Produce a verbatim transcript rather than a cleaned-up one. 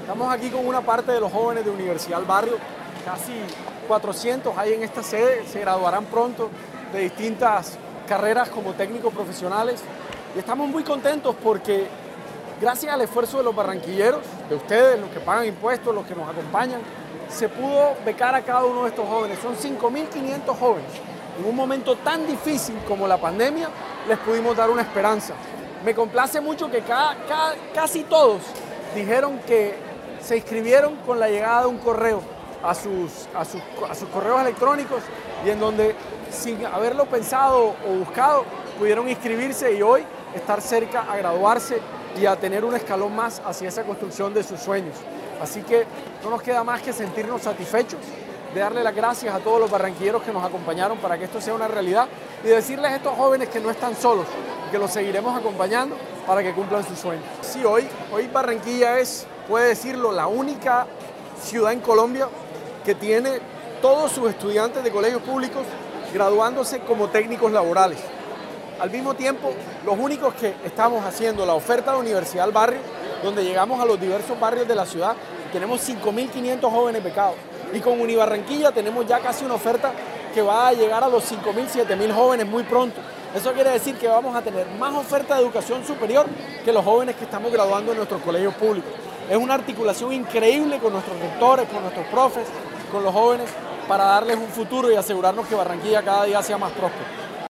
Estamos aquí con una parte de los jóvenes de Universidad del Barrio, casi cuatrocientos hay en esta sede, se graduarán pronto de distintas carreras como técnicos profesionales y estamos muy contentos porque gracias al esfuerzo de los barranquilleros, de ustedes, los que pagan impuestos, los que nos acompañan, se pudo becar a cada uno de estos jóvenes. Son cinco mil quinientos jóvenes. En un momento tan difícil como la pandemia, les pudimos dar una esperanza. Me complace mucho que cada, cada, casi todos dijeron que se inscribieron con la llegada de un correo a sus, a, sus, a sus correos electrónicos y en donde, sin haberlo pensado o buscado, pudieron inscribirse y hoy estar cerca a graduarse y a tener un escalón más hacia esa construcción de sus sueños. Así que no nos queda más que sentirnos satisfechos de darle las gracias a todos los barranquilleros que nos acompañaron para que esto sea una realidad y decirles a estos jóvenes que no están solos y que los seguiremos acompañando para que cumplan sus sueños. Sí, hoy, hoy Barranquilla es, puede decirlo, la única ciudad en Colombia que tiene todos sus estudiantes de colegios públicos graduándose como técnicos laborales. Al mismo tiempo, los únicos que estamos haciendo la oferta de la Universidad del Barrio, donde llegamos a los diversos barrios de la ciudad, tenemos cinco mil quinientos jóvenes becados. Y con Unibarranquilla tenemos ya casi una oferta que va a llegar a los cinco mil, siete mil jóvenes muy pronto. Eso quiere decir que vamos a tener más oferta de educación superior que los jóvenes que estamos graduando en nuestros colegios públicos. Es una articulación increíble con nuestros rectores, con nuestros profes, con los jóvenes, para darles un futuro y asegurarnos que Barranquilla cada día sea más próspero.